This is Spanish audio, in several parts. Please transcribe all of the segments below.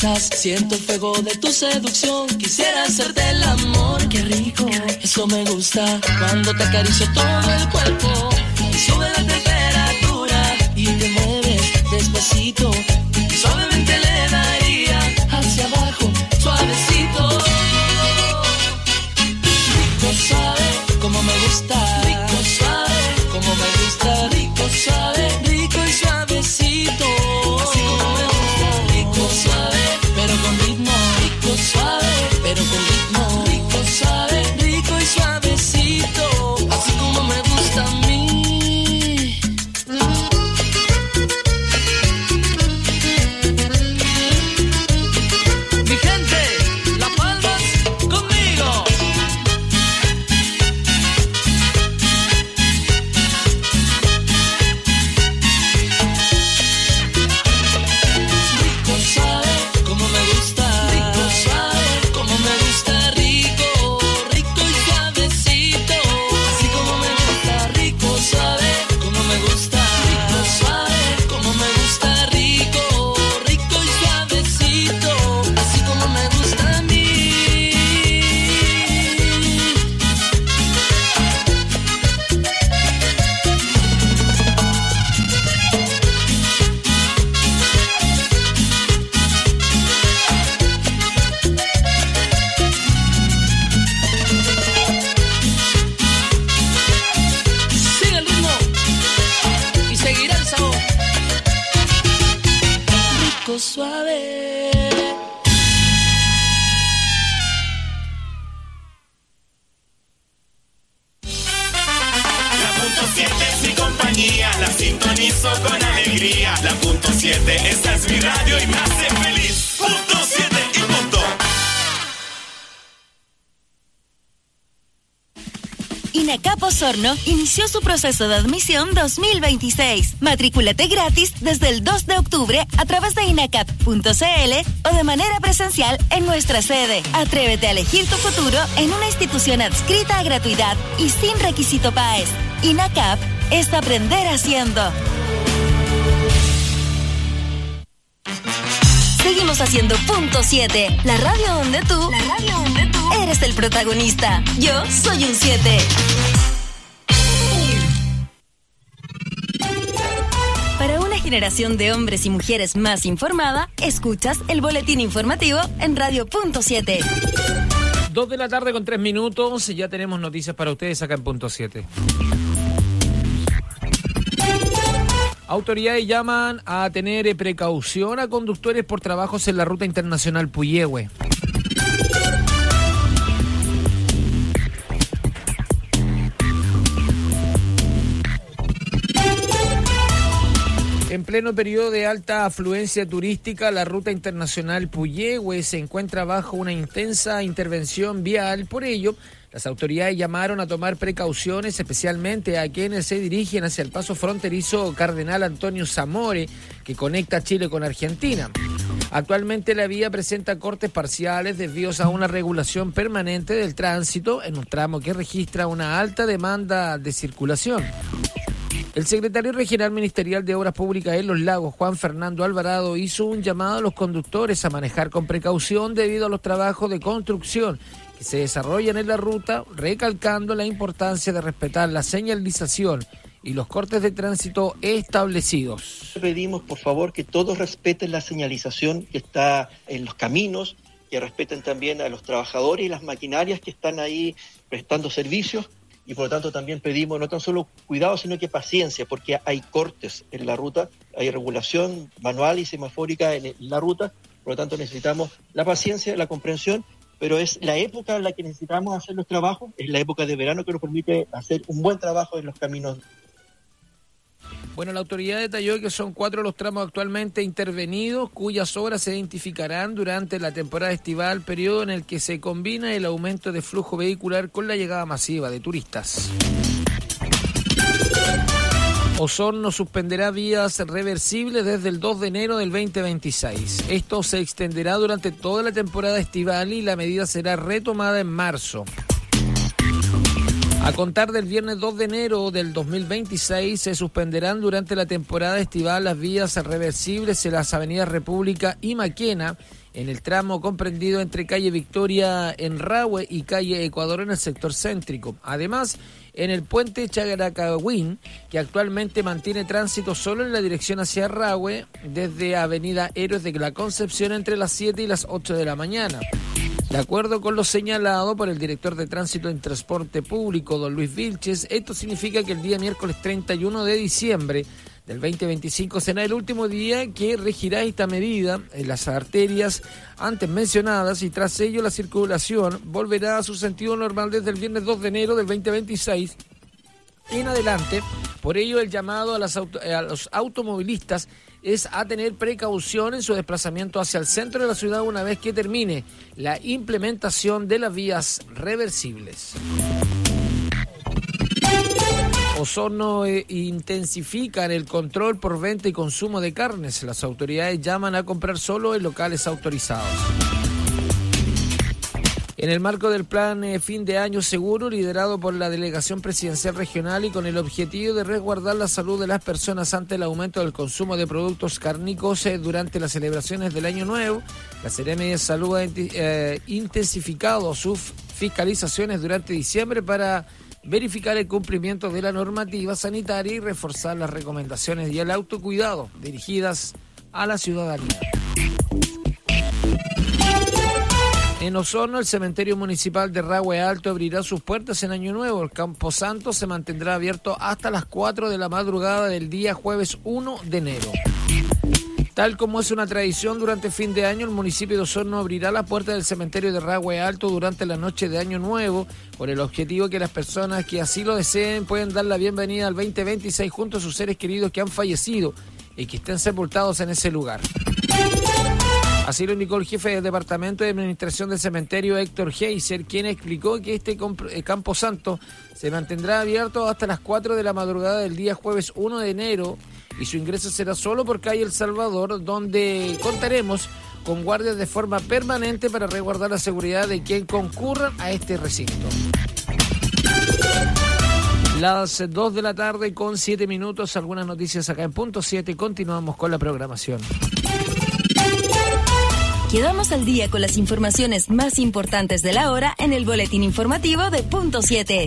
besas, siento el fuego de tu seducción. Quisiera hacerte el amor, qué rico, eso me gusta. Cuando te acaricio todo el cuerpo y sube la temperatura y te mueves despacito, suavemente le daría hacia abajo, suavecito. Rico suave, como me gusta. Rico suave, como me gusta. Rico suave, rico y suavecito. Así como me gusta. Rico suave, pero con ritmo. Rico suave, pero con ritmo. Rico suave, rico y suavecito. Así como me gusta a mí. Mi gente, las palmas conmigo. Rico suave, como me gusta. Rico suave, como me gusta. Rico, rico y suavecito. Así como me gusta. Rico suave, como me gusta. Rico suave, como me gusta. Rico, rico y suavecito. Así como me gusta a mí. Sigue el ritmo y seguirá el sabor. Rico suave. La punto 7 es mi compañía, la sintonizo con alegría. La punto 7, esta es mi radio y me hace feliz. Punto 7 y punto. INACAP Osorno inició su proceso de admisión 2026. Matrículate gratis desde el 2 de octubre a través de inacap.cl o de manera presencial en nuestra sede. Atrévete a elegir tu futuro en una institución adscrita a gratuidad y sin requisito PAES. INACAP es aprender haciendo. Seguimos haciendo Punto 7, la radio donde tú eres el protagonista. Yo soy un 7. Para una generación de hombres y mujeres más informada, escuchas el boletín informativo en Radio Punto 7. 2 de la tarde con 3 minutos, ya tenemos noticias para ustedes acá en Punto 7. Autoridades llaman a tener precaución a conductores por trabajos en la ruta internacional Puyehue. En pleno periodo de alta afluencia turística, la ruta internacional Puyehue se encuentra bajo una intensa intervención vial. Por ello, las autoridades llamaron a tomar precauciones, especialmente a quienes se dirigen hacia el paso fronterizo Cardenal Antonio Zamore, que conecta Chile con Argentina. Actualmente la vía presenta cortes parciales debido a una regulación permanente del tránsito en un tramo que registra una alta demanda de circulación. El secretario regional ministerial de Obras Públicas en Los Lagos, Juan Fernando Alvarado, hizo un llamado a los conductores a manejar con precaución debido a los trabajos de construcción que se desarrollan en la ruta, recalcando la importancia de respetar la señalización y los cortes de tránsito establecidos. Pedimos, por favor, que todos respeten la señalización que está en los caminos, que respeten también a los trabajadores y las maquinarias que están ahí prestando servicios. Y por lo tanto también pedimos no tan solo cuidado, sino que paciencia, porque hay cortes en la ruta, hay regulación manual y semafórica en la ruta, por lo tanto necesitamos la paciencia, la comprensión, pero es la época en la que necesitamos hacer los trabajos, es la época de verano que nos permite hacer un buen trabajo en los caminos. Bueno, la autoridad detalló que son 4 los tramos actualmente intervenidos, cuyas obras se identificarán durante la temporada estival, periodo en el que se combina el aumento de flujo vehicular con la llegada masiva de turistas. Osorno suspenderá vías reversibles desde el 2 de enero del 2026. Esto se extenderá durante toda la temporada estival y la medida será retomada en marzo. A contar del viernes 2 de enero del 2026 se suspenderán durante la temporada estival las vías reversibles en las avenidas República y Maquena en el tramo comprendido entre calle Victoria en Rahue y calle Ecuador en el sector céntrico. Además, en el puente Chagaracahuín, que actualmente mantiene tránsito solo en la dirección hacia Rahue, desde Avenida Héroes de la Concepción entre las 7 y las 8 de la mañana. De acuerdo con lo señalado por el director de Tránsito en Transporte Público, don Luis Vilches, esto significa que el día miércoles 31 de diciembre del 2025 será el último día que regirá esta medida en las arterias antes mencionadas y tras ello la circulación volverá a su sentido normal desde el viernes 2 de enero del 2026 en adelante. Por ello el llamado a los automovilistas es a tener precaución en su desplazamiento hacia el centro de la ciudad una vez que termine la implementación de las vías reversibles. Osorno intensifican el control por venta y consumo de carnes. Las autoridades llaman a comprar solo en locales autorizados. En el marco del plan Fin de Año Seguro, liderado por la Delegación Presidencial Regional y con el objetivo de resguardar la salud de las personas ante el aumento del consumo de productos cárnicos durante las celebraciones del Año Nuevo, la Seremi de Salud ha intensificado sus fiscalizaciones durante diciembre para verificar el cumplimiento de la normativa sanitaria y reforzar las recomendaciones y el autocuidado dirigidas a la ciudadanía. En Osorno, el cementerio municipal de Rahue Alto abrirá sus puertas en Año Nuevo. El Camposanto se mantendrá abierto hasta las 4 de la madrugada del día jueves 1 de enero. Tal como es una tradición durante fin de año, el municipio de Osorno abrirá la puerta del cementerio de Rahue Alto durante la noche de Año Nuevo, con el objetivo de que las personas que así lo deseen puedan dar la bienvenida al 2026 junto a sus seres queridos que han fallecido y que estén sepultados en ese lugar. Así lo indicó el jefe del Departamento de Administración del Cementerio, Héctor Heiser, quien explicó que este Camposanto se mantendrá abierto hasta las 4 de la madrugada del día jueves 1 de enero y su ingreso será solo por calle El Salvador, donde contaremos con guardias de forma permanente para resguardar la seguridad de quien concurra a este recinto. Las 2 de la tarde con 7 minutos, algunas noticias acá en Punto 7, continuamos con la programación. Quedamos al día con las informaciones más importantes de la hora en el boletín informativo de Punto 7.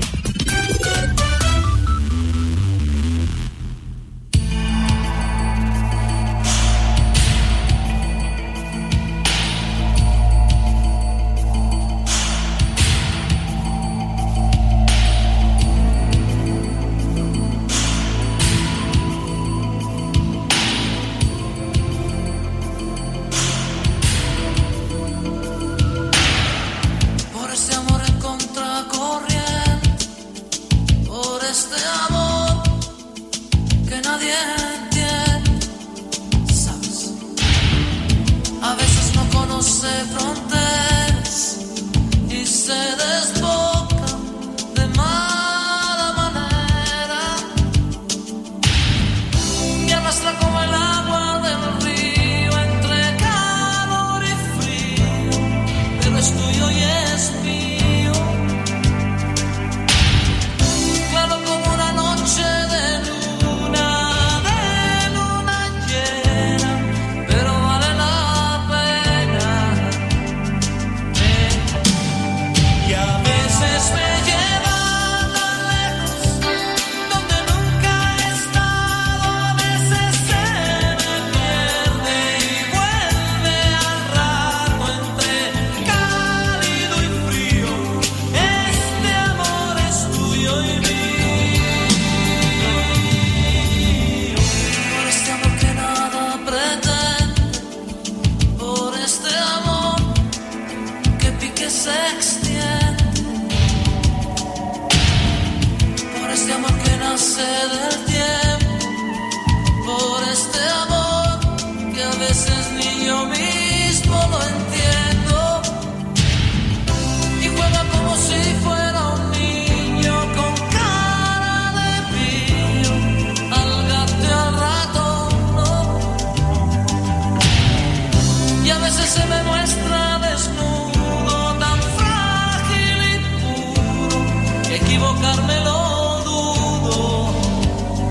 Equivocarme lo dudo.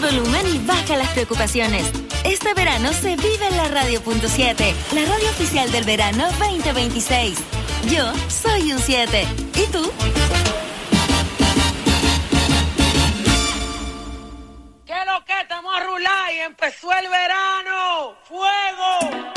volumen y baja las preocupaciones. Este verano se vive en la Radio.7, la radio oficial del verano 2026. Yo soy un 7. ¿Y tú? ¿Qué es lo que? Estamos a rular y empezó el verano. ¡Fuego!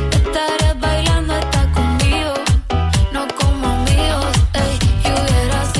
Hubiera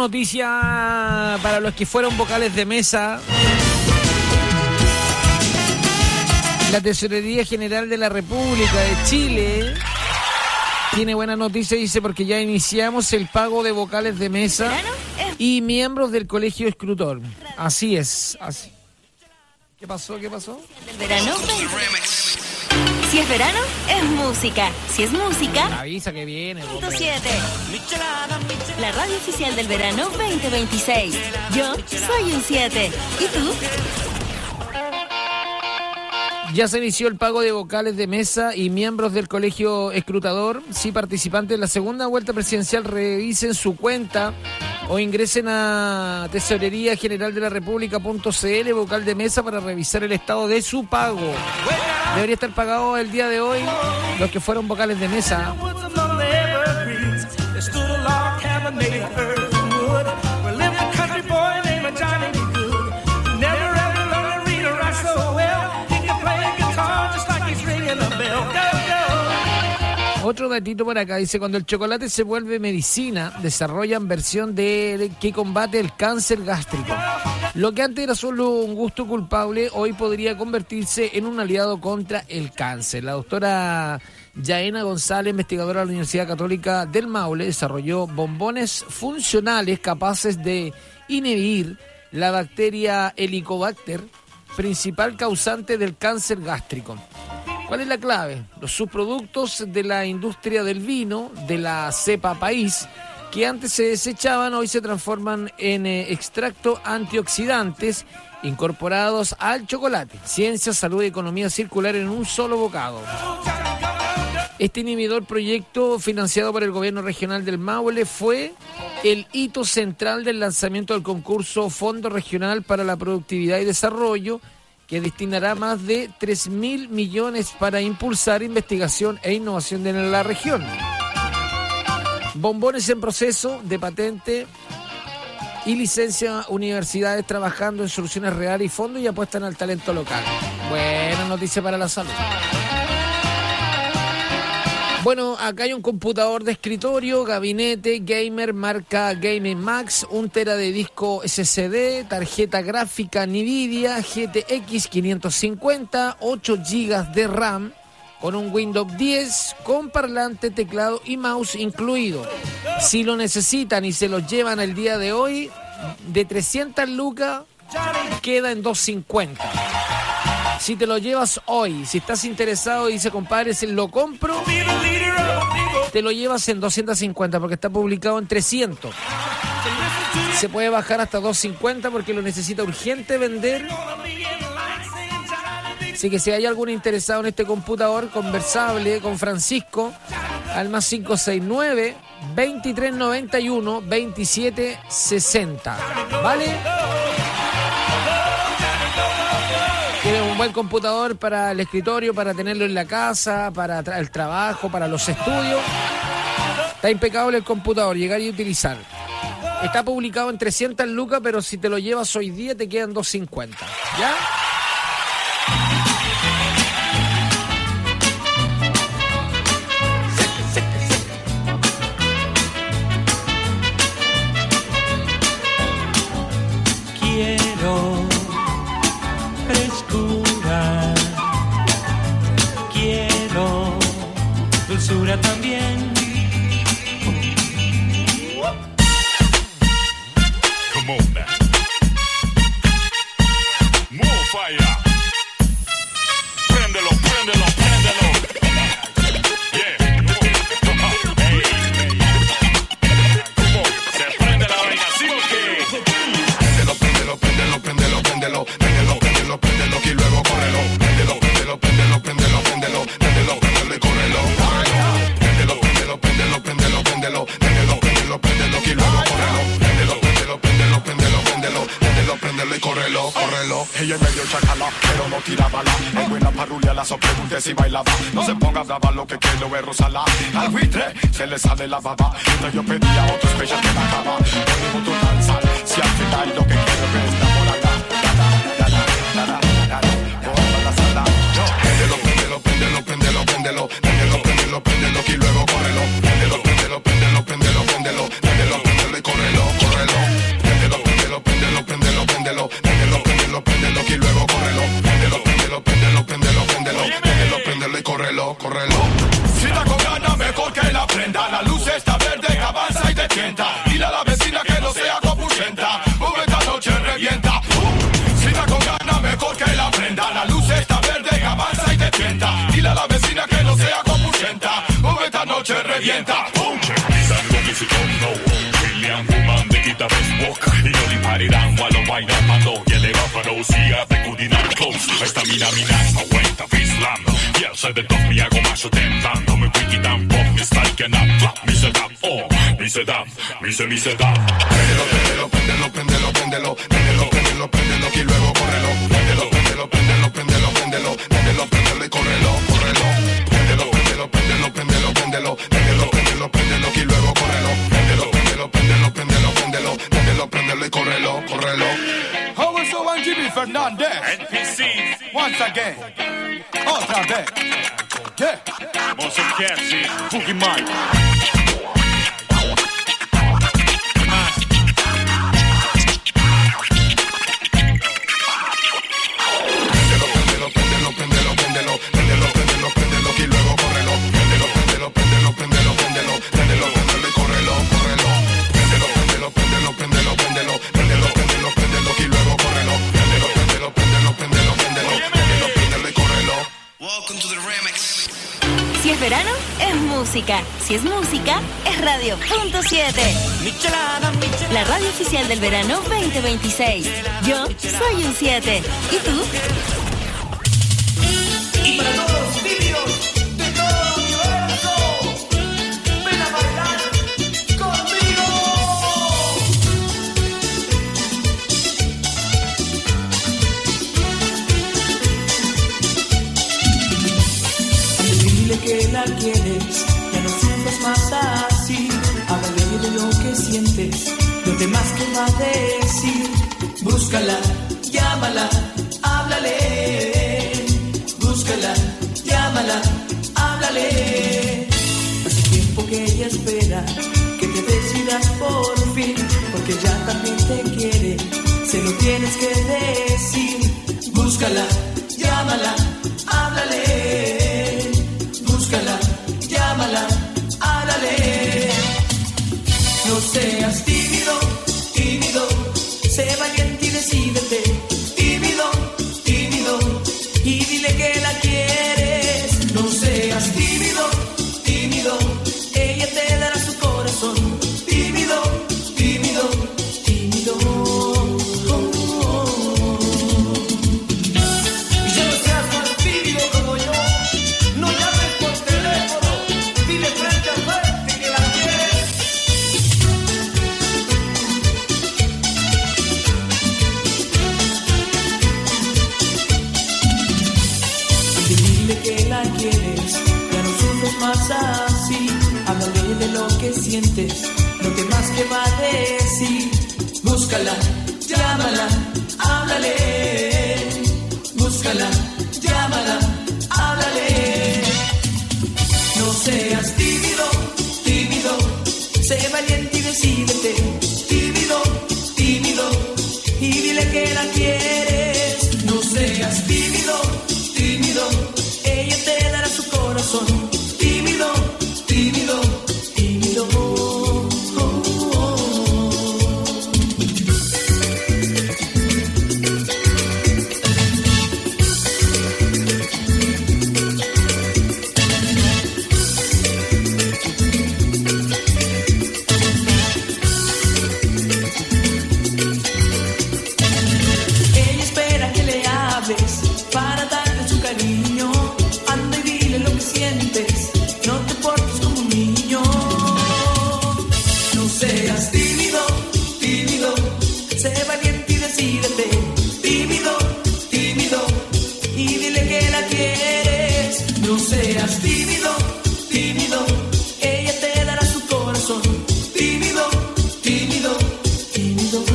noticia para los que fueron vocales de mesa. La Tesorería General de la República de Chile tiene buena noticia, dice, porque ya iniciamos el pago de vocales de mesa y miembros del colegio escrutor. Así es, así. ¿Qué pasó? ¿Qué pasó? Del verano. Si es verano, es música. Si es música, avisa que viene. 107. La radio oficial del verano 2026. Yo soy un 7. ¿Y tú? Ya se inició el pago de vocales de mesa y miembros del colegio escrutador. Si participantes de la segunda vuelta presidencial revisen su cuenta o ingresen a Tesorería General de la República.cl vocal de mesa para revisar el estado de su pago. Debería estar pagado el día de hoy los que fueron vocales de mesa. Otro datito por acá, dice, cuando el chocolate se vuelve medicina, desarrollan versión que combate el cáncer gástrico. Lo que antes era solo un gusto culpable, hoy podría convertirse en un aliado contra el cáncer. La doctora Yaena González, investigadora de la Universidad Católica del Maule, desarrolló bombones funcionales capaces de inhibir la bacteria Helicobacter, principal causante del cáncer gástrico. ¿Cuál es la clave? Los subproductos de la industria del vino, de la cepa país, que antes se desechaban, hoy se transforman en extracto antioxidantes incorporados al chocolate. Ciencia, salud y economía circular en un solo bocado. Este inhibidor proyecto financiado por el gobierno regional del Maule fue el hito central del lanzamiento del concurso Fondo Regional para la Productividad y Desarrollo, que destinará más de 3.000 millones para impulsar investigación e innovación en la región. Bombones en proceso de patente y licencia, universidades trabajando en soluciones reales y fondos y apuestan al talento local. Buena noticia para la salud. Bueno, acá hay un computador de escritorio, gabinete, gamer, marca Gaming Max, 1 tera de disco SSD, tarjeta gráfica Nvidia, GTX 550, 8 GB de RAM, con un Windows 10, con parlante, teclado y mouse incluido. Si lo necesitan y se los llevan el día de hoy, de 300 lucas, queda en 250. Si te lo llevas hoy, si estás interesado y dice, compadre, si lo compro, te lo llevas en 250 porque está publicado en 300. Se puede bajar hasta 250 porque lo necesita urgente vender. Así que si hay algún interesado en este computador, conversable con Francisco al más 569 2391 2760. ¿Vale? Tiene un buen computador para el escritorio, para tenerlo en la casa, para el trabajo, para los estudios. Está impecable el computador, llegar y utilizar. Está publicado en 300 lucas, pero si te lo llevas hoy día te quedan 250. ¿Ya? Quiero frescura, quiero dulzura también. Come on now. More fire. Préndelo, préndelo, préndelo. Yeah. Hey. Come on. Se prende la vaina, ¿sí o qué? Préndelo, préndelo, préndelo, préndelo, préndelo, préndelo, préndelo, préndelo y luego córrelo. Préndelo, préndelo, préndelo, préndelo, préndelo, préndelo, préndelo y córrelo. Préndelo, préndelo, préndelo, préndelo, préndelo, préndelo, préndelo, préndelo y luego córrelo. Préndelo, préndelo, préndelo, préndelo, préndelo, préndelo, préndelo y córrelo, córrelo. Ella es medio chacala, pero no tira bala. En buena parrulia la pregunté si bailaba. No se ponga brava, lo que quiero es rozarla. Al buitre se le sale la baba. Entonces yo pedía otro especial que la acaba. Ponemos tu danza, si al final lo que quiero es enamorarla. Préndelo, préndelo, préndelo, préndelo, préndelo, préndelo, préndelo, préndelo y luego córrelo. Préndelo, préndelo, préndelo, préndelo, préndelo, préndelo, préndelo y córrelo, córrelo. córrelo, córrelo. Si está con ganas, mejor que la prenda. La luz está verde, que avanza y te tienta. Dile a la vecina que no sea compulsenta. Esta noche revienta. Si está con ganas, mejor que la prenda. La luz está verde, que avanza y te tienta. Dile a la vecina que no sea compulsenta. Esta noche revienta. William Woman de quita Facebook y no le parirán while I'm wide up and low. Yeah, they va para OCA, they couldn't have close. Esta mina aguanta, Islam. Yeah, soy de top, me hago macho temblando. Me wiki dan pop, me style que not flop. Me se da, oh, me se da, me se da. Préndelo, préndelo, préndelo, préndelo, préndelo. Préndelo, préndelo, préndelo y luego córrelo. Préndelo, préndelo, préndelo, préndelo, préndelo. Préndelo, préndelo y córrelo, córrelo. Préndelo, préndelo, préndelo, préndelo, préndelo. Préndelo, préndelo, préndelo y luego córrelo. Préndelo, préndelo, préndelo, préndelo, préndelo. Préndelo, préndelo y córrelo, córrelo. How is so and Jimmy Fernandez? NPC. Once again. Otra vez. Yeah. Monster Capsi. Boogie Mike. Si es verano, es música. Si es música, es Radio.7. La radio oficial del verano 2026. Yo soy un 7. ¿Y tú? Y para todos los vídeos de todo el universo, ven a bailar conmigo. Dile que la quieres, ya no sientes más así. Háblale de lo que sientes, lo demás que va a decir. Búscala, llámala, háblale. Búscala, llámala, háblale. Hace tiempo que ella espera que te decidas por fin, porque ya también te quiere, se lo tienes que decir. Búscala, llámala, háblale. Búscala, llámala, háblale. No seas tímido, tímido, sé valiente y decídete. Tímido, tímido, y dile que la quieres. No seas tímido, tímido, ella te dará su corazón. Tímido, tímido, tímido. Y ya no seas más tímido como yo. No llames por teléfono, dile frente a frente que la quieres. Dile que la quieres, ya no sufres más así. Háblale de lo que sientes, lo demás que va a decir. Búscala, llámala, háblale. Búscala, llámala, háblale. No seas tímido, tímido, sé valiente y decídete. Tímido, tímido, y dile que la quieres. No seas tímido, tímido, ella te dará su corazón. Tímido, tímido, tímido. Ella espera que le hables para darle su cariño. Anda y dile lo que sientes, no te portes como un niño. No seas tímido, tímido, sé valiente y decídete. Tímido, tímido, y dile que la quieres. No seas tímido, tímido, ella te dará su corazón. Tímido, tímido, tímido.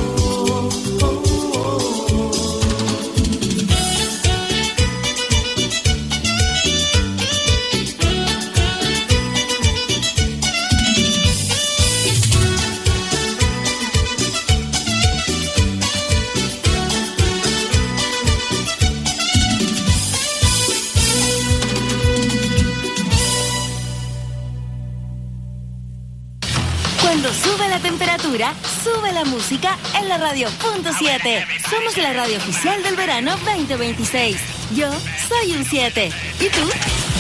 Cuando sube la temperatura, sube la música en la radio punto 7. Somos la radio oficial del verano 2026. Yo soy un 7. ¿Y tú?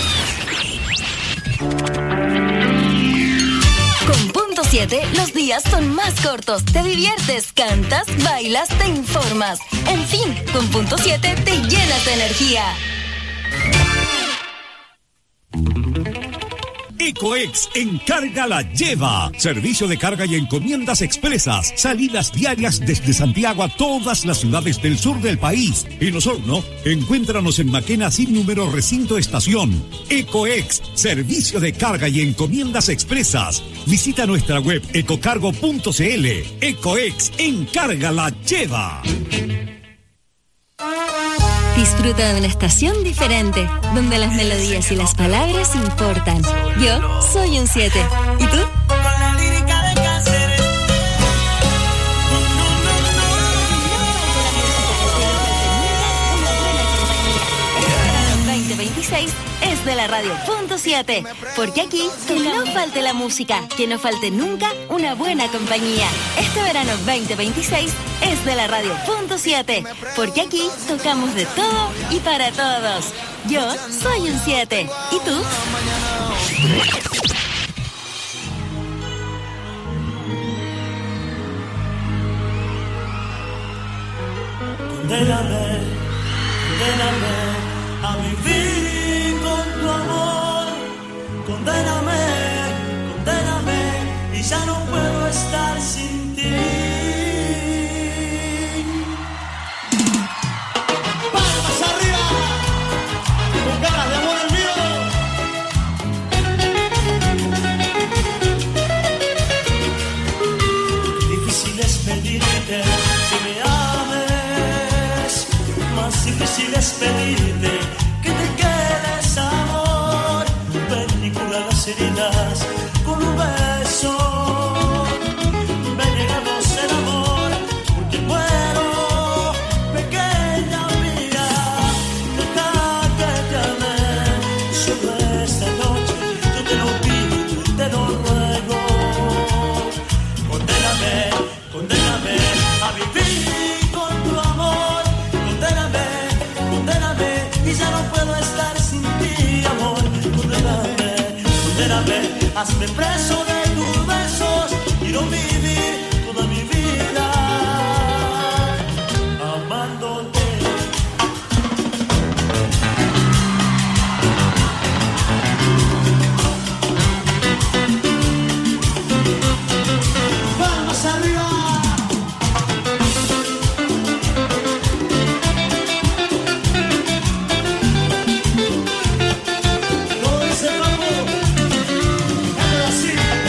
Con punto 7, los días son más cortos. Te diviertes, cantas, bailas, te informas. En fin, con punto 7 te llenas de energía. Ecoex Encarga la Lleva. Servicio de carga y encomiendas expresas. Salidas diarias desde Santiago a todas las ciudades del sur del país. En Osorno, encuéntranos en Maquena sin número recinto estación. Ecoex, servicio de carga y encomiendas expresas. Visita nuestra web ecocargo.cl. Ecoex Encarga la Lleva. Disfruta de una estación diferente, donde las melodías y las palabras importan. Yo soy un 7. ¿Y tú? Con la lírica de Cáceres. 2026 es de la radio punto 7, porque aquí que no falte la música, que no falte nunca una buena compañía. Este verano 2026 es de la radio punto 7, porque aquí tocamos de todo y para todos. Yo soy un 7. ¿Y tú? Condéname, condéname a vivir con tu amor. Condéname, condéname y ya no puedo estar sin ti. Palmas arriba, con ganas de amor el mío. Difícil es pedirte que me ames, más difícil es pedirte que te quedes, amor. Ven y cura las heridas con un beso. Ven y hagamos el amor, porque muero, pequeña mía. Deja que te ame, solo esta noche yo te lo pido y te lo ruego. Condéname, condéname a vivir con tu amor. Condéname, condéname y ya no puedo estar sin ti, amor. Condéname, condéname, hazme preso de tus besos. Quiero vivir toda mi vida amándote. Palmas arriba. Lo dice Papo, cántalo así.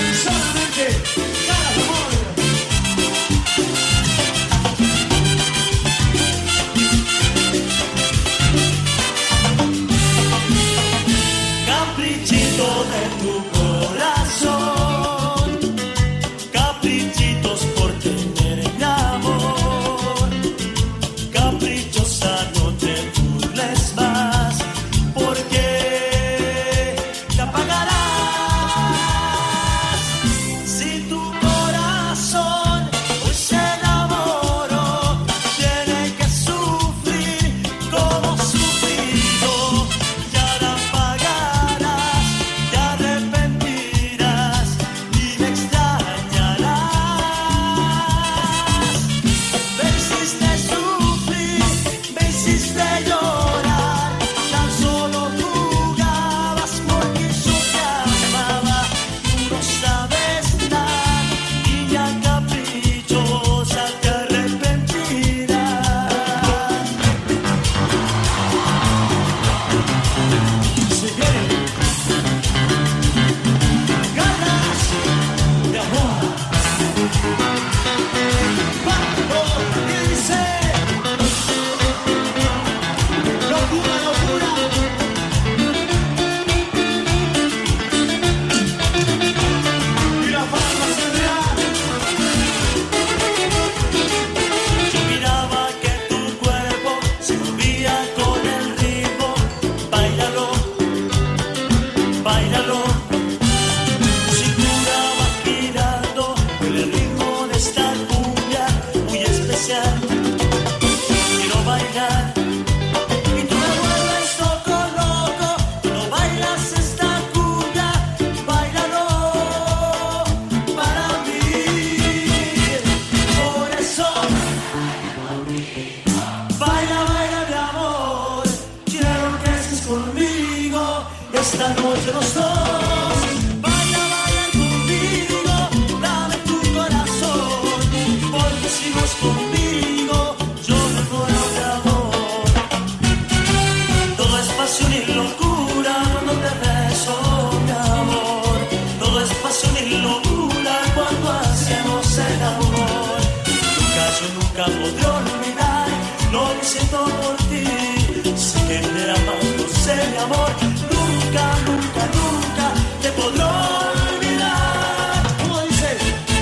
esta noche los dos. Baila, baila conmigo, dame tu corazón, porque si no es conmigo, yo me muero de amor. Todo es pasión y locura cuando te beso, mi amor. Todo es pasión y locura cuando hacemos el amor. Yo nunca podré olvidar lo que siento por ti. Sé que me amas, no sé, mi amor. Nunca, nunca, nunca te podré olvidar. ¿Cómo dice?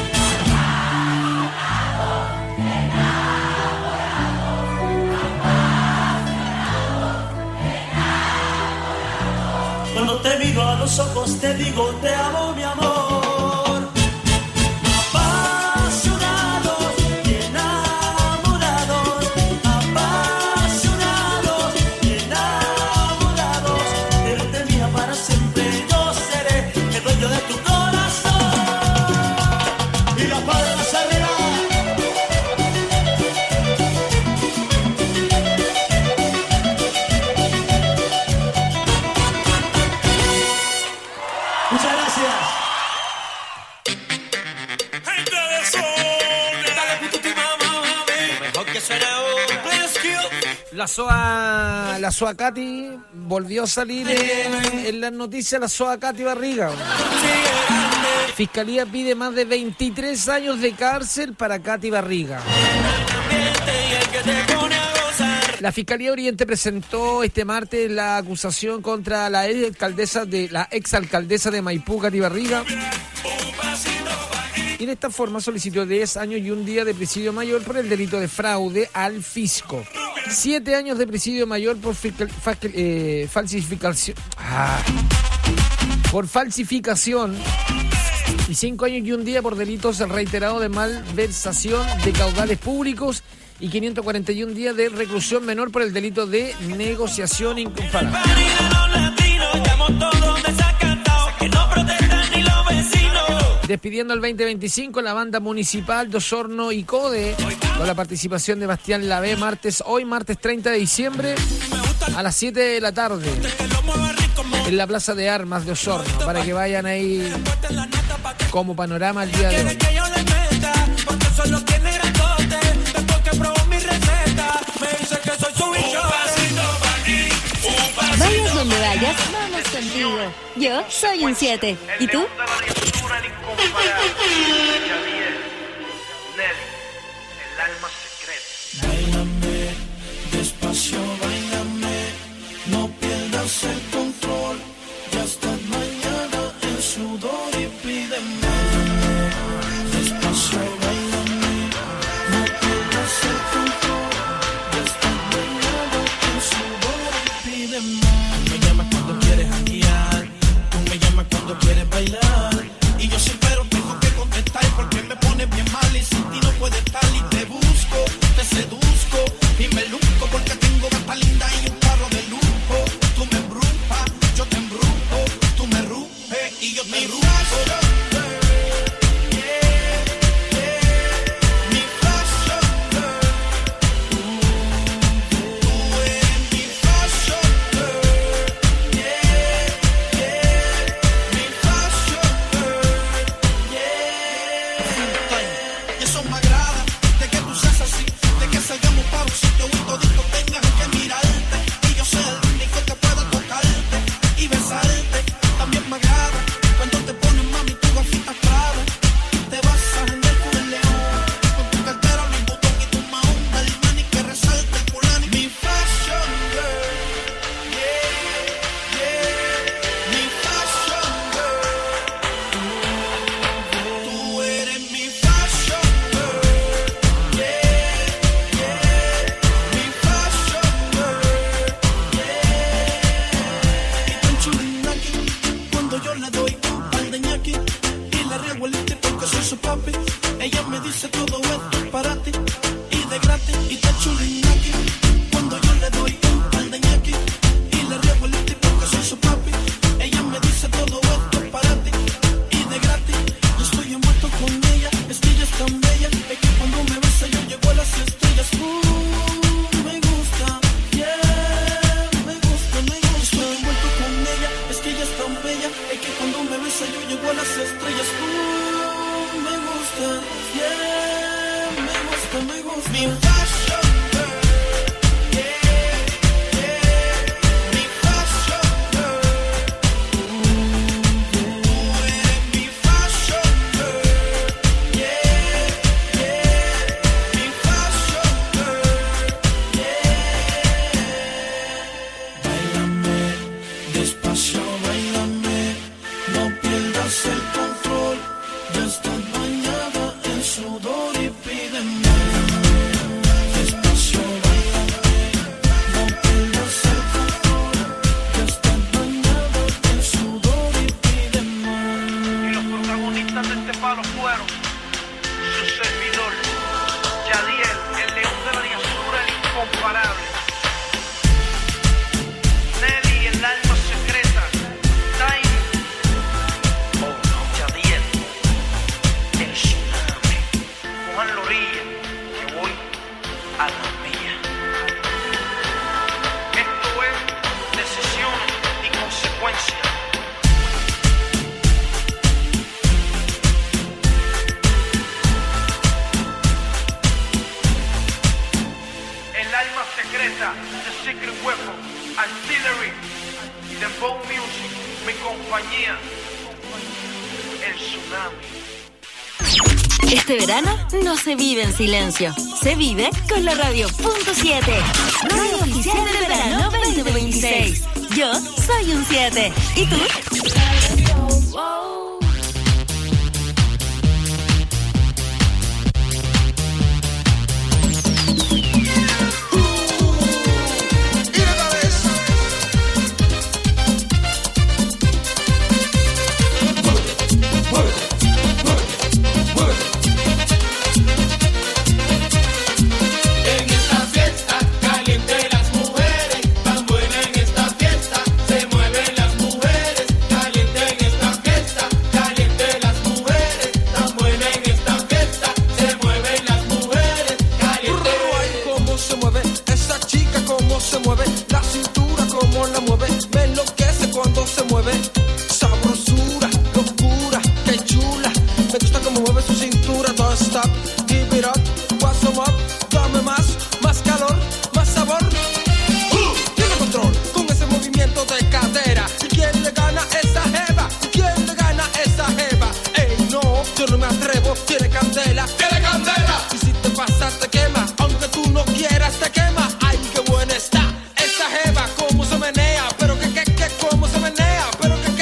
Cuando te miro a los ojos te digo te amo, mi amor. La SOA Katy volvió a salir en las noticias, la SOA Katy Barriga. Fiscalía pide más de 23 años de cárcel para Katy Barriga. La Fiscalía Oriente presentó este martes la acusación contra la exalcaldesa de Maipú, Katy Barriga. Y de esta forma solicitó 10 años y un día de presidio mayor por el delito de fraude al fisco. 7 años de presidio mayor por falsificación. Por falsificación. Y 5 años y un día por delitos reiterados de malversación de caudales públicos. Y 541 días de reclusión menor por el delito de negociación incomparable. Despidiendo el 2025 la banda municipal de Osorno y CODE con la participación de Bastián Lavé hoy martes 30 de diciembre a las 7 de la tarde en la Plaza de Armas de Osorno para que vayan ahí como panorama el día de hoy. Vayas donde vayas, vamos contigo. Yo soy un 7. ¿Y tú? Báilame, despacio, báilame, no pierdas el control, ya hasta mañana en sudor y pídeme. Despacio, báilame, no pierdas el control, ya hasta mañana en sudor y pídeme. Tú me llamas cuando quieres hackear, tú me llamas cuando quieres bailar, y yo siempre tengo que contestar porque me pones bien mal y sin ti no puedo estar y te busco, te seduzco y me luzco porque tengo gata linda y un carro de lujo. Tú me embrujas, yo te embrujo, tú me ruges y yo te rujo. Es que ella bella, es que cuando me besa yo llego a las estrellas. Me gusta, yeah, me gusta. Mi fashion girl, yeah, yeah, mi fashion girl. Tú eres mi fashion girl, yeah, yeah, mi fashion girl, yeah. Báilame, despacio, báilame, no pierdas el control, ya estás bañada en sudor y pídeme. Despacio, báilame, no pierdas el control, ya estás bañada en sudor y pídeme. Y los protagonistas de este palo fueron su servidor, Yadiel, el león de la diosura, el incomparable, Nelly, el alma secreta, Tiny, oh no, Yadiel, el tsunami, Juan Lorilla, que voy a la mía. Esto es decisiones y consecuencias. El alma secreta, The Secret Weapon, Artillery, Dembow Music, mi compañía, el tsunami. Este verano no se vive en silencio, se vive con la Radio.7, radio oficial del verano 2026. Yo soy un 7. ¿Y tú? En esta fiesta caliente las mujeres, tan buena en esta fiesta, se mueven las mujeres, caliente en esta fiesta, caliente las mujeres, tan buena en esta fiesta, se mueven las mujeres, caliente. Ay, cómo se mueve esa chica, cómo se mueve, la cintura cómo la mueve, me enloquece cuando se mueve, sabrosura, locura, qué chula, me gusta cómo mueve su cintura, don't stop, give it up, what's up, dame más calor, más sabor. Tiene control con ese movimiento de cadera. ¿Y quién le gana esa jeva? ¿Y quién le gana esa jeva? Ey, no, yo no me atrevo, tiene candela. ¡Tiene candela! Y si te pasa te quema, aunque tú no quieras te quema. Ay, qué buena está esa jeva, cómo se menea, pero que cómo se menea, pero que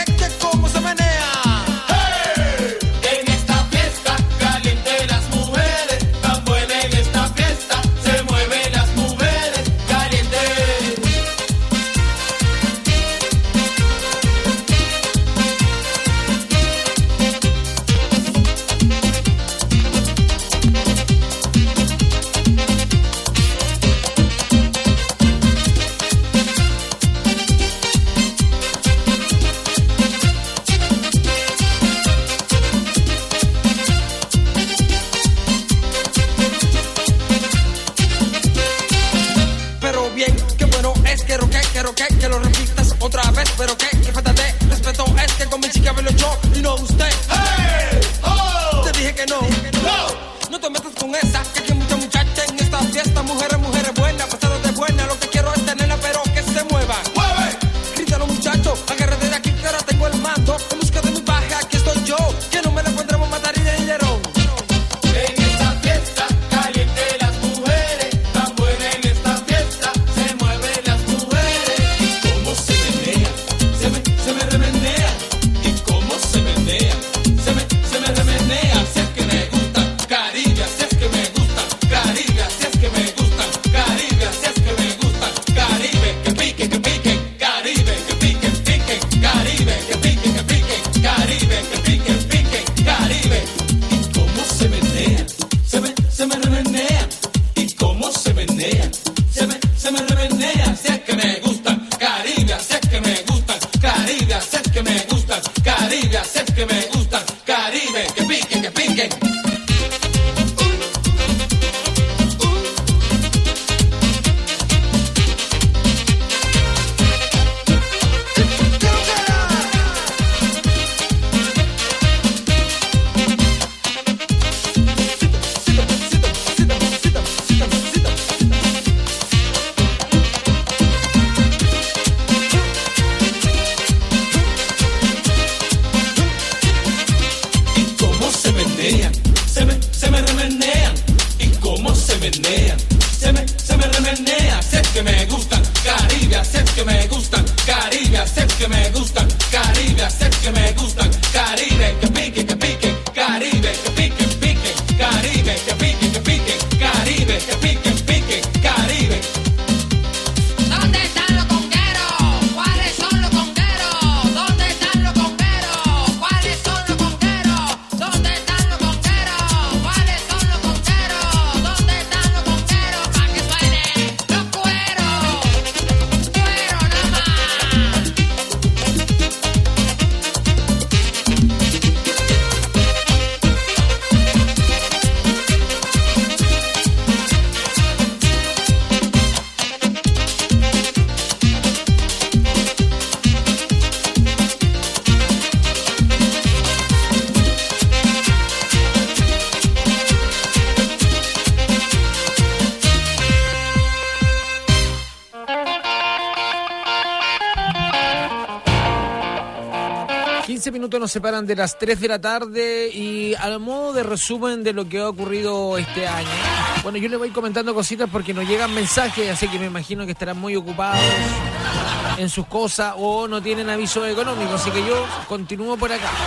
15 minutos nos separan de las 3 de la tarde y al modo de resumen de lo que ha ocurrido este año. Bueno, yo les voy comentando cositas porque nos llegan mensajes, así que me imagino que estarán muy ocupados en sus cosas o no tienen aviso económico, así que yo continúo por acá.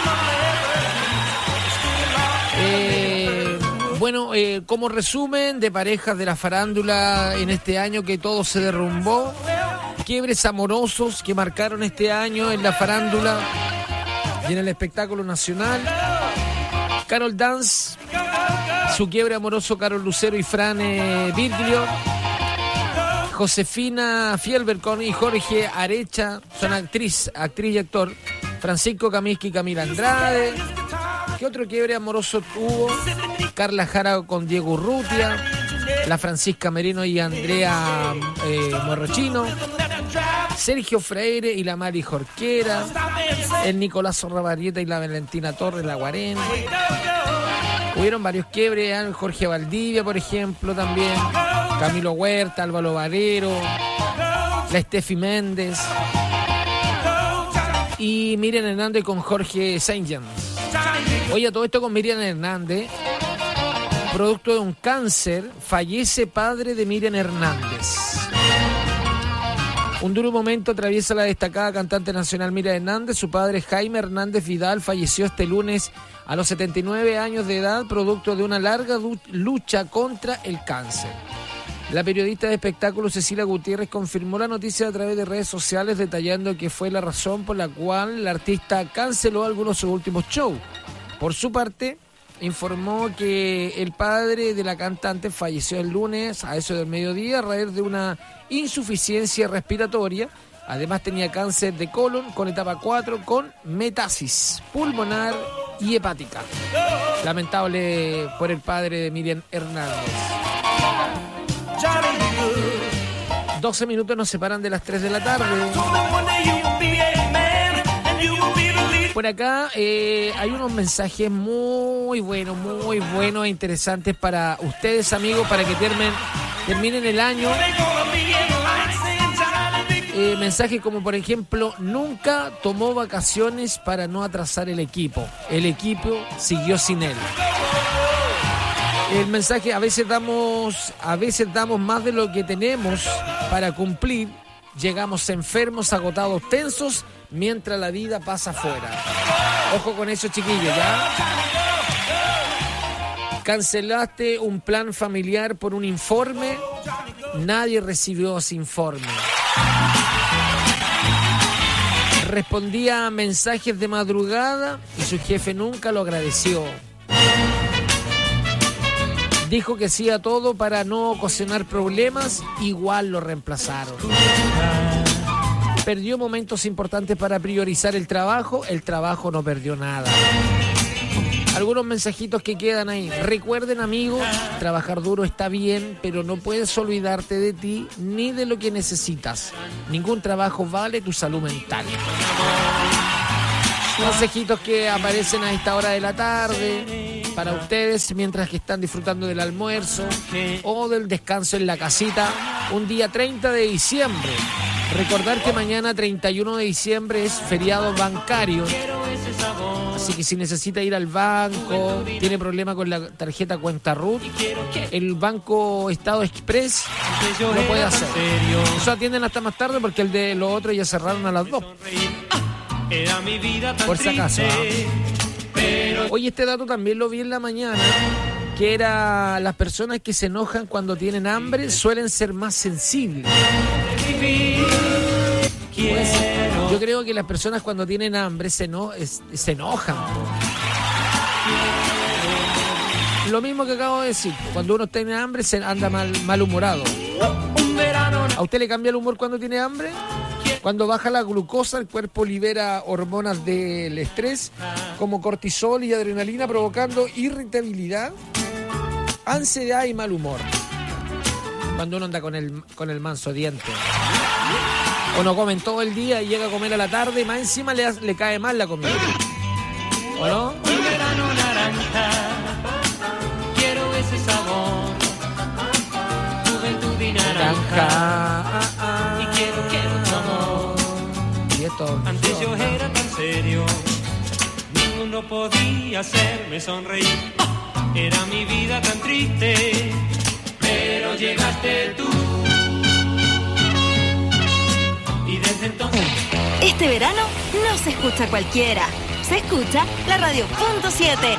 Bueno, como resumen de parejas de la farándula en este año que todo se derrumbó, quiebres amorosos que marcaron este año en la farándula y en el espectáculo nacional. Carol Dance, su quiebre amoroso Carol Lucero y Fran Virgilio. Josefina Fielbercon y Jorge Arecha son actriz y actor. Francisco Kaminsky y Camila Andrade. ¿Qué otro quiebre amoroso hubo? Carla Jara con Diego Urrutia, la Francisca Merino y Andrea Morrochino, Sergio Freire y la Mari Jorquera, el Nicolás Sorrabarrieta y la Valentina Torres, la Guarén. Hubieron varios quiebres, Jorge Valdivia, por ejemplo, también, Camilo Huerta, Álvaro Varero, la Steffi Méndez y Miriam Hernández con Jorge Saint-Jean. Oye, todo esto con Miriam Hernández, producto de un cáncer, fallece padre de Miriam Hernández. Un duro momento atraviesa la destacada cantante nacional Miriam Hernández. Su padre Jaime Hernández Vidal falleció este lunes a los 79 años de edad, producto de una larga lucha contra el cáncer. La periodista de espectáculos Cecilia Gutiérrez confirmó la noticia a través de redes sociales, detallando que fue la razón por la cual la artista canceló algunos de sus últimos shows. Por su parte, informó que el padre de la cantante falleció el lunes a eso del mediodía a raíz de una insuficiencia respiratoria. Además tenía cáncer de colon con etapa 4 con metástasis pulmonar y hepática. Lamentable por el padre de Miriam Hernández. 12 minutos nos separan de las 3 de la tarde. Por acá hay unos mensajes muy buenos e interesantes para ustedes, amigos, para que terminen el año. Mensajes como, por ejemplo, nunca tomó vacaciones para no atrasar el equipo. El equipo siguió sin él. El mensaje, a veces damos más de lo que tenemos para cumplir. Llegamos enfermos, agotados, tensos, mientras la vida pasa afuera. Ojo con eso, chiquillos, ¿ya? Cancelaste un plan familiar por un informe. Nadie recibió ese informe. Respondía a mensajes de madrugada y su jefe nunca lo agradeció. Dijo que sí a todo para no ocasionar problemas, igual lo reemplazaron. Perdió momentos importantes para priorizar el trabajo no perdió nada. Algunos mensajitos que quedan ahí. Recuerden, amigos, trabajar duro está bien, pero no puedes olvidarte de ti ni de lo que necesitas. Ningún trabajo vale tu salud mental. Consejitos que aparecen a esta hora de la tarde para ustedes mientras que están disfrutando del almuerzo o del descanso en la casita. Un día 30 de diciembre. Recordar que mañana 31 de diciembre es feriado bancario. Así que si necesita ir al banco, tiene problema con la tarjeta Cuenta Ruth, el Banco Estado Express lo puede hacer. Eso atienden hasta más tarde porque el de los otros ya cerraron a las 2. Por si acaso. Oye, este dato también lo vi en la mañana, que era las personas que se enojan cuando tienen hambre suelen ser más sensibles. Pues, yo creo que las personas cuando tienen hambre se enojan. Lo mismo que acabo de decir, cuando uno tiene hambre se anda malhumorado. ¿A usted le cambia el humor cuando tiene hambre? Cuando baja la glucosa, el cuerpo libera hormonas del estrés, como cortisol y adrenalina, provocando irritabilidad, ansiedad y mal humor. Cuando uno anda con el manso diente. O no comen todo el día y llega a comer a la tarde y más encima le cae mal la comida. ¿O no? Verano naranja, quiero ese sabor. Juventud y naranja. Y quiero tu amor. esto. Antes yo era tan serio, ninguno podía hacerme sonreír. Era mi vida tan triste, pero llegaste tú. Y desde entonces... Este verano no se escucha cualquiera, se escucha la Radio.7.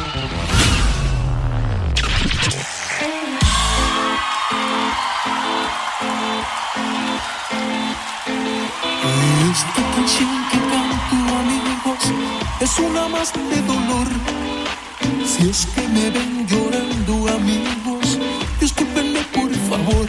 Esta canción que canto, amigos, es una más de dolor. Si es que me ven llorando, amigos, discúlpenme por favor.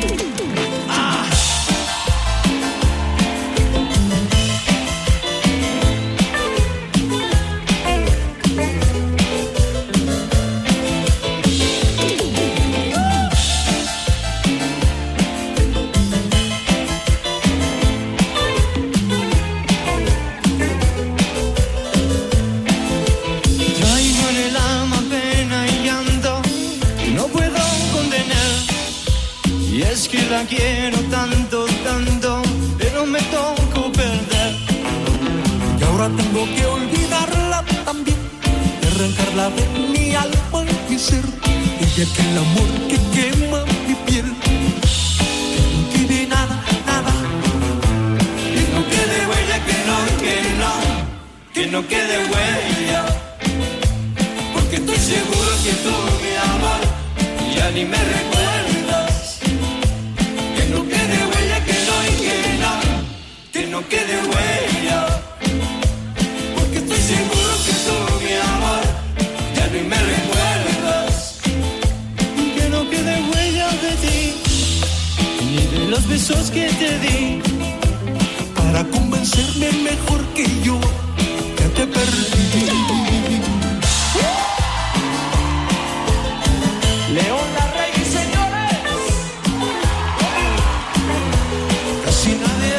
La quiero tanto, tanto, pero me tocó perder. Y ahora tengo que olvidarla también, arrancarla de mi alma y mi ser. Y de aquel amor que quema mi piel, que no quede nada, nada. Que no quede huella, que no quede huella. Porque estoy seguro que tú, mi amor, ya ni me recuerdas. Que no quede huella, que no quede huella. Porque estoy seguro que tú, mi amor, ya ni me recuerdas. Que no quede huella de ti, ni de los besos que te di. Para convencerme mejor que yo, que te perdí. León Larregui, señores. Casi nadie.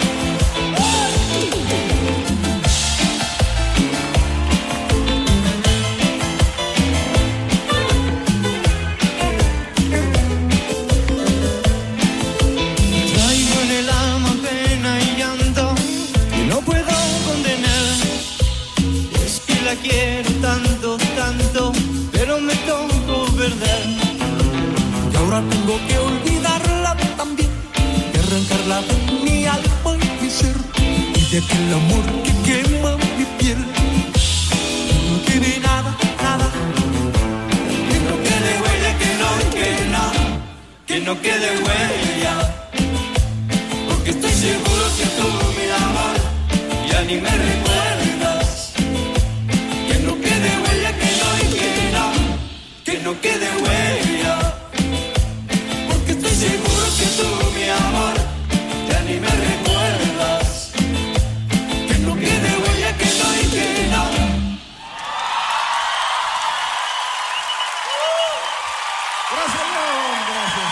Traigo en el alma pena y llanto y no puedo condenar. Es que la quiero tanto, tanto, pero me tocó perder. Y ahora tengo que olvidarla también, y arrancarla de mi alma y mi ser. Y de aquel amor que quema mi piel, que no quede nada, nada. Que no quede huella, que no quede huella. Porque estoy seguro que tú, mi amor, ya ni me recuerdas. Que no quede huella, que no quede huella. Porque estoy seguro que tú, mi amor, ya ni me recuerdas. Que no quede huella, que no. Gracias, León, gracias.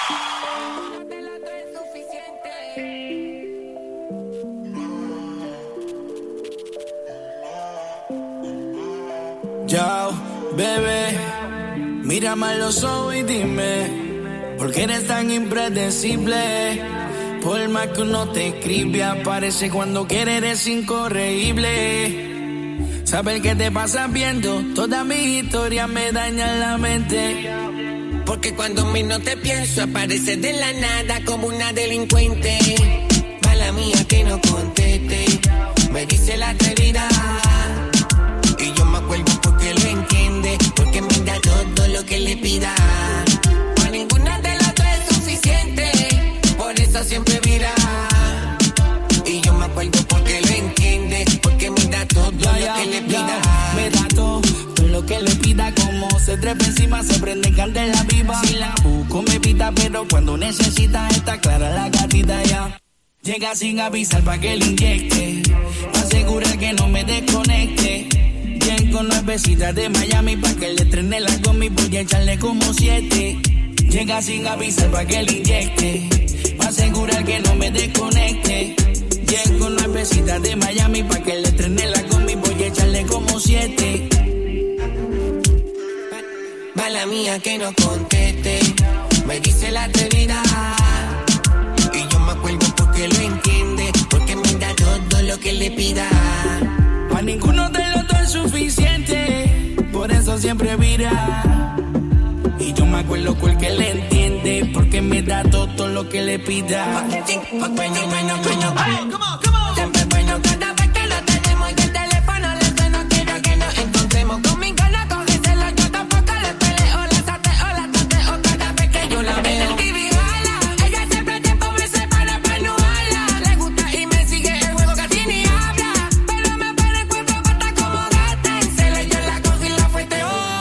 Yo, bebé, mírame a los ojos y dime, ¿por qué eres tan impredecible? Por más que uno te escribe, aparece cuando quiere, eres incorregible. Saber qué te pasa viendo, toda mi historia me daña la mente. Porque cuando menos te pienso, apareces de la nada como una delincuente. Mala mía que no conteste, me dice la atrevida. Y yo me acuerdo porque lo entiende, porque me da todo lo que le pida. Para ninguna de las dos es suficiente, por eso siempre vira. Y yo me acuerdo porque lo entiende, porque me da todo lo que le pida. Me da todo lo que le pida, como se trepa encima, se prende candela viva. Si la busco me evita, pero cuando necesita está clara la gatita ya. Llega sin avisar pa' que le inyecte, pa' asegurar que no me desconecte. Bien con nuevecitas de Miami pa' que le estrene la gomi, voy a echarle como 7. Llega sin avisar pa' que le inyecte, pa' asegurar que no me desconecte. Bien con nuevecitas de Miami pa' que le estrene la gomi, voy a echarle como 7. Mala mía que no conteste, me dice la atrevida. Y yo me acuerdo porque lo entiende, porque me da todo lo que le pida. Pa' ninguno de los dos es suficiente, por eso siempre vira. Y yo me acuerdo con el que le entiende, porque me da todo lo que le pida. Siempre bueno cada vez que lo tenemos y el teléfono le suena. Quiero que nos encontremos. Conmigo no cógeselo, yo tampoco le peleo. La tateo cada vez que yo la veo. El TV jala, ella siempre tiempo me separa pa' no hablar. Le gusta y me sigue el juego, casi ni habla. Pero me pone el cuerpo hasta como gata. En celo yo la cojo y la fuerte,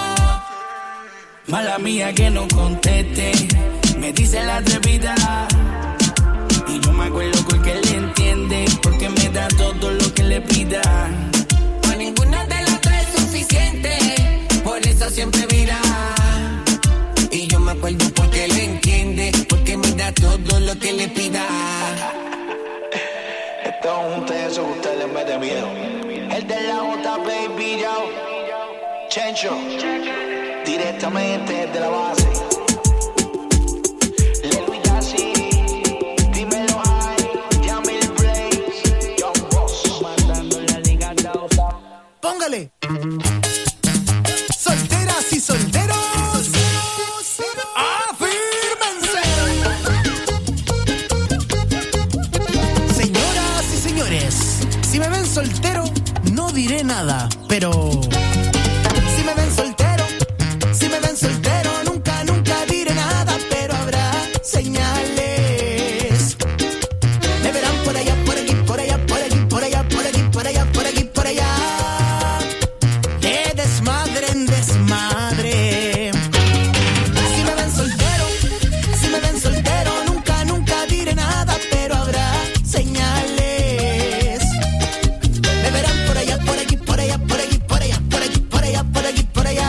Mala mía que no conteste, me dice la atrevida. Y yo me acuerdo con el que le entiende, porque me da todo lo que le pida. Pa' ninguna de las tres es suficiente, por eso siempre vira. Y yo me acuerdo porque le entiende, porque me da todo lo que le pida. Esto es un teso que usted le mete miedo. El de la J, baby, yo. Chencho, directamente de la base. Póngale. Solteras y solteros, afírmense. Señoras y señores, si me ven soltero, no diré nada, pero si me ven soltero, nunca diré nada, pero habrá señales. Me verán por allá, por aquí, por allá, por aquí, por allá, por aquí, por allá, por aquí, por allá. De desmadre en desmadre. Si me ven soltero, nunca diré nada, pero habrá señales. Me verán por allá, por aquí, por allá, por aquí, por allá, por aquí, por allá, por aquí, por allá.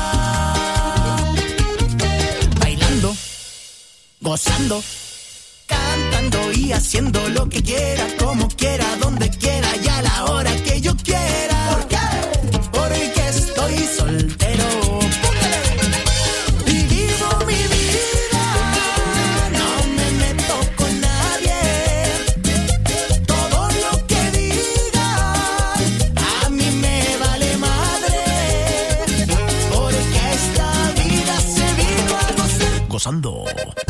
Bailando, gozando, cantando y haciendo lo que quiera, como quiera, donde quiera y a la hora que yo quiera. ¿Por qué? Porque estoy soltero. Y vivo mi vida, no me meto con nadie. Todo lo que digan a mí me vale madre, porque esta vida se vino a gozar. Gozando.